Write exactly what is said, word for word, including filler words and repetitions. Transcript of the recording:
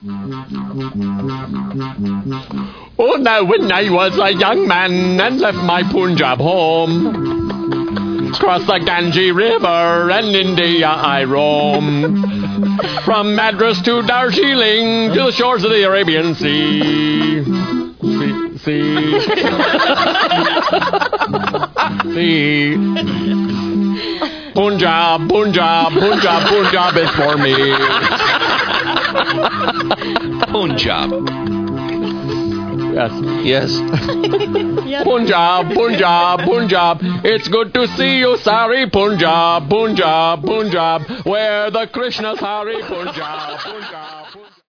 Oh, now when I was a young man and left my Punjab home, across the Ganges River and India I roam. From Madras to Darjeeling to the shores of the Arabian Sea. Sea. Sea. sea. Punjab, Punjab, Punjab, Punjab is for me. Punjab. Yes. Yes. Punjab, Punjab, Punjab. It's good to see you, sorry, Punjab, Punjab, Punjab. Where the Krishna's Hari, Punjab, Punjab.